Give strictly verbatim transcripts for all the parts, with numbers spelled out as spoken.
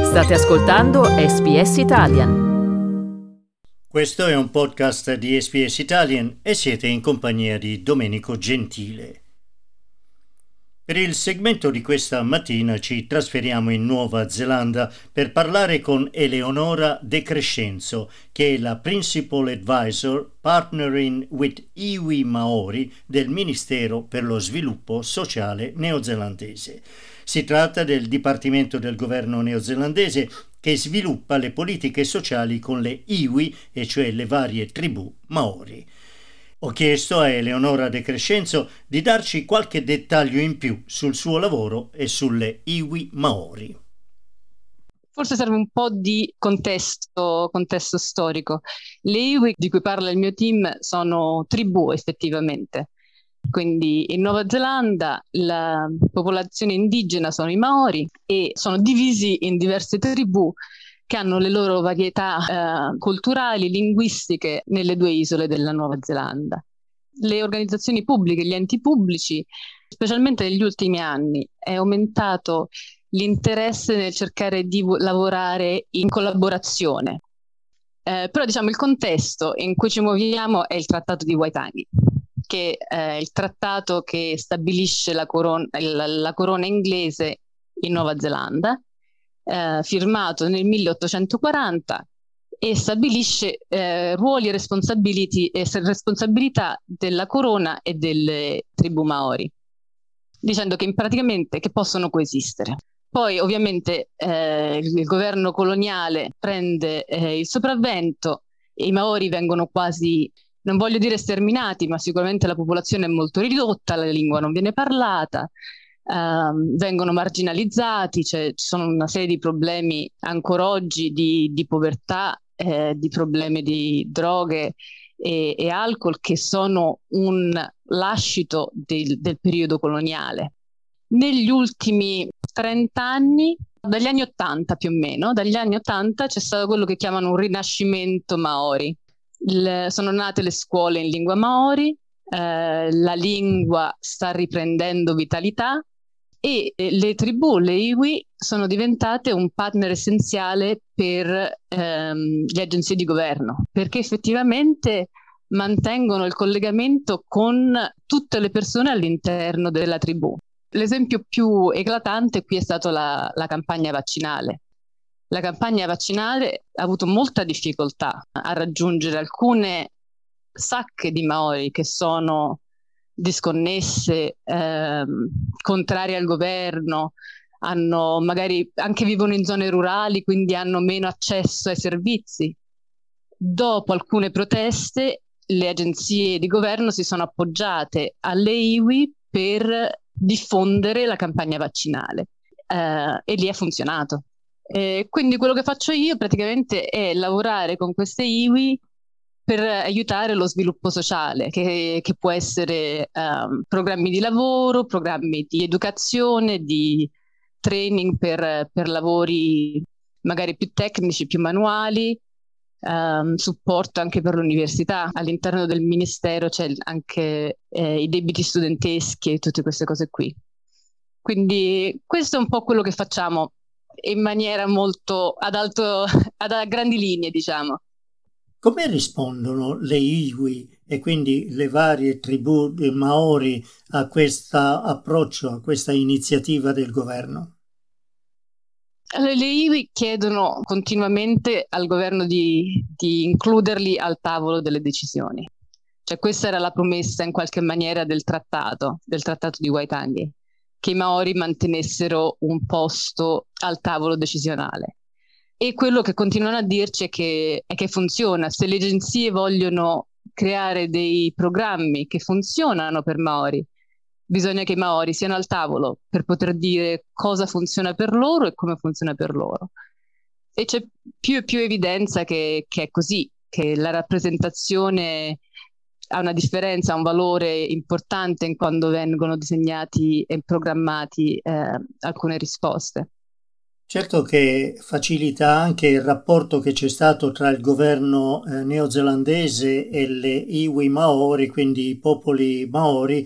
State ascoltando S B S Italian. Questo è un podcast di S B S Italian e siete in compagnia di Domenico Gentile. Per il segmento di questa mattina ci trasferiamo in Nuova Zelanda per parlare con Eleonora De Crescenzo, che è la Principal Advisor Partnering with Iwi Maori del Ministero per lo Sviluppo Sociale neozelandese. Si tratta del dipartimento del governo neozelandese che sviluppa le politiche sociali con le Iwi, e cioè le varie tribù Maori. Ho chiesto a Eleonora De Crescenzo di darci qualche dettaglio in più sul suo lavoro e sulle Iwi Maori. Forse serve un po' di contesto, contesto storico. Le Iwi di cui parla il mio team sono tribù effettivamente. Quindi in Nuova Zelanda la popolazione indigena sono i Maori e sono divisi in diverse tribù che hanno le loro varietà eh, culturali, linguistiche nelle due isole della Nuova Zelanda. Le organizzazioni pubbliche, gli enti pubblici, specialmente negli ultimi anni, è aumentato l'interesse nel cercare di lavorare in collaborazione. Eh, però diciamo il contesto in cui ci muoviamo è il Trattato di Waitangi, che è il trattato che stabilisce la corona, la, la corona inglese in Nuova Zelanda, eh, firmato nel milleottocentoquaranta, e stabilisce eh, ruoli e responsabilità della corona e delle tribù Maori, dicendo che praticamente che possono coesistere. Poi ovviamente eh, il governo coloniale prende eh, il sopravvento e i Maori vengono quasi, non voglio dire sterminati, ma sicuramente la popolazione è molto ridotta, la lingua non viene parlata, ehm, vengono marginalizzati, cioè, ci sono una serie di problemi ancora oggi di, di povertà, eh, di problemi di droghe e, e alcol che sono un lascito del, del periodo coloniale. Negli ultimi trenta anni, dagli anni ottanta più o meno, dagli anni ottanta c'è stato quello che chiamano un rinascimento Maori. Il, sono nate le scuole in lingua Maori, eh, la lingua sta riprendendo vitalità e eh, le tribù, le Iwi, sono diventate un partner essenziale per ehm, le agenzie di governo, perché effettivamente mantengono il collegamento con tutte le persone all'interno della tribù. L'esempio più eclatante qui è stata la, la campagna vaccinale. La campagna vaccinale ha avuto molta difficoltà a raggiungere alcune sacche di Maori che sono disconnesse, ehm, contrarie al governo, hanno, magari anche vivono in zone rurali, quindi hanno meno accesso ai servizi. Dopo alcune proteste, le agenzie di governo si sono appoggiate alle Iwi per diffondere la campagna vaccinale eh, e lì è funzionato. Eh, quindi quello che faccio io praticamente è lavorare con queste Iwi per aiutare lo sviluppo sociale, che, che può essere um, programmi di lavoro, programmi di educazione, di training per, per lavori magari più tecnici, più manuali, um, supporto anche per l'università. All'interno del ministero c'è anche eh, i debiti studenteschi e tutte queste cose qui. Quindi questo è un po' quello che facciamo in maniera molto ad alto, ad a grandi linee, diciamo. Come rispondono le Iwi e quindi le varie tribù Maori a questo approccio, a questa iniziativa del governo? Le Iwi chiedono continuamente al governo di, di includerli al tavolo delle decisioni. Cioè questa era la promessa in qualche maniera del trattato, del trattato di Waitangi, che i Maori mantenessero un posto al tavolo decisionale. E quello che continuano a dirci è che, è che funziona. Se le agenzie vogliono creare dei programmi che funzionano per Maori, bisogna che i Maori siano al tavolo per poter dire cosa funziona per loro e come funziona per loro. E c'è più e più evidenza che, che è così, che la rappresentazione ha una differenza, ha un valore importante in quando vengono disegnati e programmati eh, alcune risposte. Certo che facilita anche il rapporto che c'è stato tra il governo eh, neozelandese e le Iwi Maori, quindi i popoli Maori,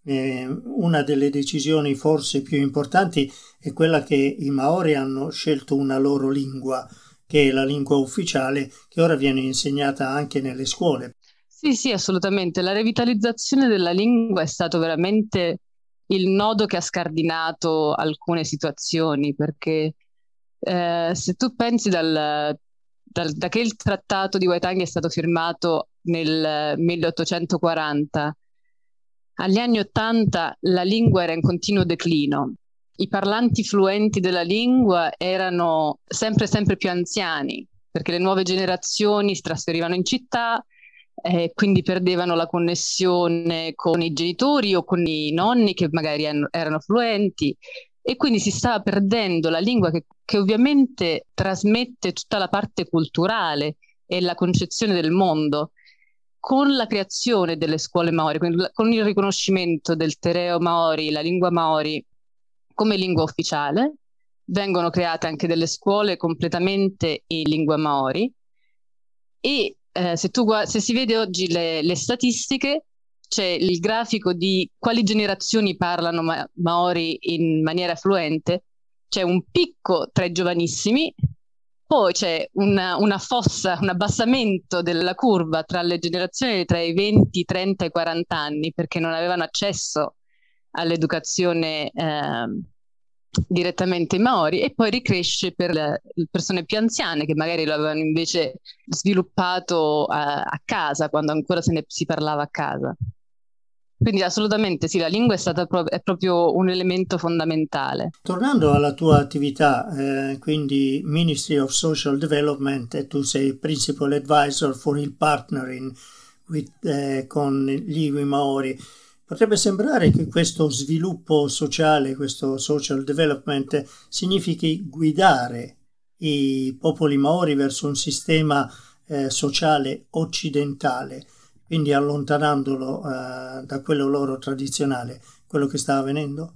Eh, una delle decisioni forse più importanti è quella che i Maori hanno scelto una loro lingua, che è la lingua ufficiale, che ora viene insegnata anche nelle scuole. Sì, sì, assolutamente. La revitalizzazione della lingua è stato veramente il nodo che ha scardinato alcune situazioni, perché eh, se tu pensi dal, dal, da che il trattato di Waitangi è stato firmato nel milleottocentoquaranta, agli anni ottanta la lingua era in continuo declino. I parlanti fluenti della lingua erano sempre sempre più anziani, perché le nuove generazioni si trasferivano in città e quindi perdevano la connessione con i genitori o con i nonni che magari erano fluenti, e quindi si stava perdendo la lingua che, che ovviamente trasmette tutta la parte culturale e la concezione del mondo. Con la creazione delle scuole Maori, con il riconoscimento del Tereo Maori, la lingua Maori, come lingua ufficiale, vengono create anche delle scuole completamente in lingua Maori e eh, se, tu, se si vede oggi le, le statistiche, c'è il grafico di quali generazioni parlano ma- Maori in maniera fluente, c'è un picco tra i giovanissimi, poi c'è una, una fossa, un abbassamento della curva tra le generazioni tra i venti, trenta e quaranta anni, perché non avevano accesso all'educazione eh, direttamente in Maori, e poi ricresce per le persone più anziane che magari lo avevano invece sviluppato a, a casa, quando ancora se ne si parlava a casa. Quindi assolutamente sì, la lingua è stata pro- è proprio un elemento fondamentale. Tornando alla tua attività, eh, quindi Ministry of Social Development, e tu sei Principal Advisor for il Partnering with, eh, con gli Iwi Maori, potrebbe sembrare che questo sviluppo sociale, questo social development, significhi guidare i popoli Maori verso un sistema eh, sociale occidentale, quindi allontanandolo uh, da quello loro tradizionale, quello che sta avvenendo?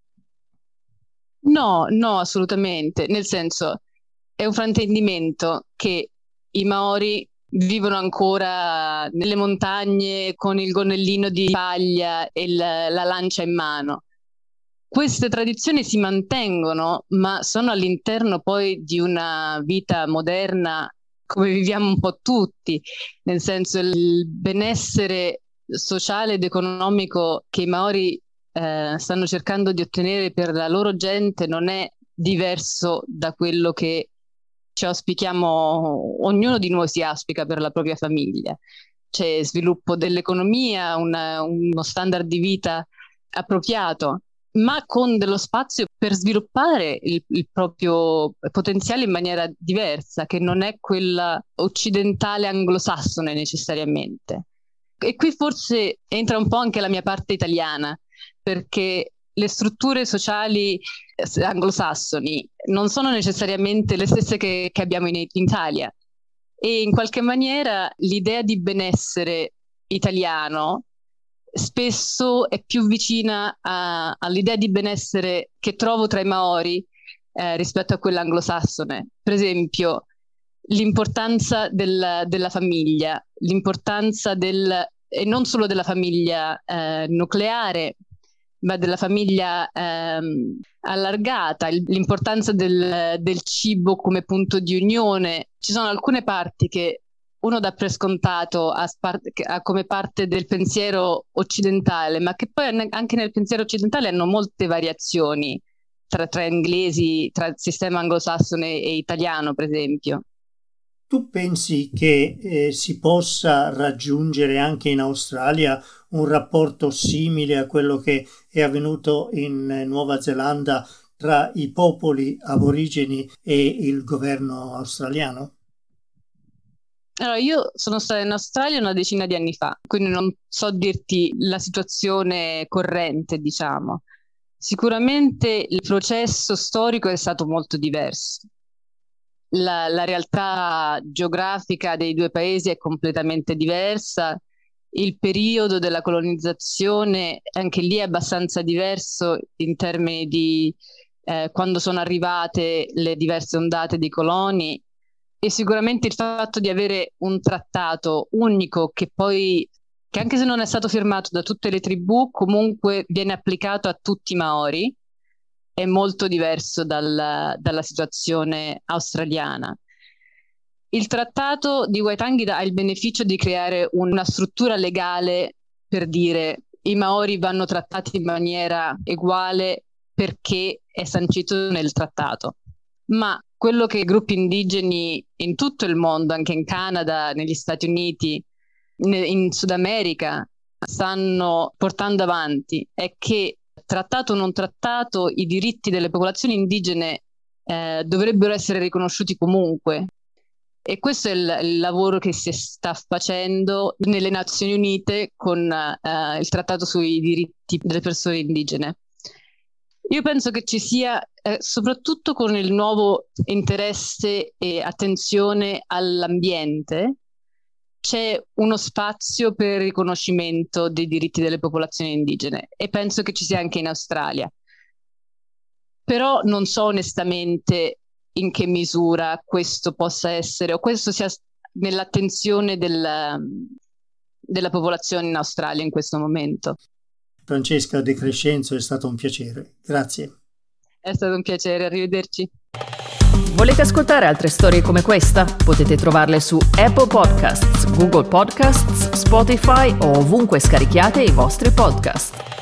No, no, assolutamente. Nel senso, è un fraintendimento che i Maori vivono ancora nelle montagne con il gonnellino di paglia e la, la lancia in mano. Queste tradizioni si mantengono, ma sono all'interno poi di una vita moderna come viviamo un po' tutti, nel senso il benessere sociale ed economico che i Maori eh, stanno cercando di ottenere per la loro gente non è diverso da quello che ci auspichiamo, ognuno di noi si auspica per la propria famiglia. C'è sviluppo dell'economia, una, uno standard di vita appropriato, ma con dello spazio per sviluppare il, il proprio potenziale in maniera diversa, che non è quella occidentale anglosassone necessariamente. E qui forse entra un po' anche la mia parte italiana, perché le strutture sociali anglosassoni non sono necessariamente le stesse che, che abbiamo in, in Italia, e in qualche maniera l'idea di benessere italiano spesso è più vicina a, all'idea di benessere che trovo tra i Maori eh, rispetto a quella anglosassone. Per esempio, l'importanza del, della famiglia, l'importanza del, e non solo della famiglia eh, nucleare, ma della famiglia ehm, allargata, il, l'importanza del, del cibo come punto di unione. Ci sono alcune parti che uno dà per scontato a, a come parte del pensiero occidentale, ma che poi anche nel pensiero occidentale hanno molte variazioni tra, tra inglesi, tra il sistema anglosassone e italiano, per esempio. Tu pensi che eh, si possa raggiungere anche in Australia un rapporto simile a quello che è avvenuto in eh, Nuova Zelanda tra i popoli aborigeni e il governo australiano? Allora, io sono stata in Australia una decina di anni fa, quindi non so dirti la situazione corrente, diciamo. Sicuramente il processo storico è stato molto diverso. La, la realtà geografica dei due paesi è completamente diversa. Il periodo della colonizzazione anche lì è abbastanza diverso in termini di eh, quando sono arrivate le diverse ondate di coloni. E sicuramente il fatto di avere un trattato unico che poi che anche se non è stato firmato da tutte le tribù, comunque viene applicato a tutti i Maori, è molto diverso dal, dalla situazione australiana. Il trattato di Waitangi ha il beneficio di creare una struttura legale per dire i Maori vanno trattati in maniera uguale perché è sancito nel trattato. Ma quello che i gruppi indigeni in tutto il mondo, anche in Canada, negli Stati Uniti, in Sud America, stanno portando avanti è che, trattato o non trattato, i diritti delle popolazioni indigene eh, dovrebbero essere riconosciuti comunque. E questo è il, il lavoro che si sta facendo nelle Nazioni Unite con eh, il trattato sui diritti delle persone indigene. Io penso che ci sia, eh, soprattutto con il nuovo interesse e attenzione all'ambiente, c'è uno spazio per il riconoscimento dei diritti delle popolazioni indigene, e penso che ci sia anche in Australia. Però non so onestamente in che misura questo possa essere, o questo sia nell'attenzione del, della popolazione in Australia in questo momento. Francesca De Crescenzo, è stato un piacere. Grazie. È stato un piacere, arrivederci. Volete ascoltare altre storie come questa? Potete trovarle su Apple Podcasts, Google Podcasts, Spotify o ovunque scarichiate i vostri podcast.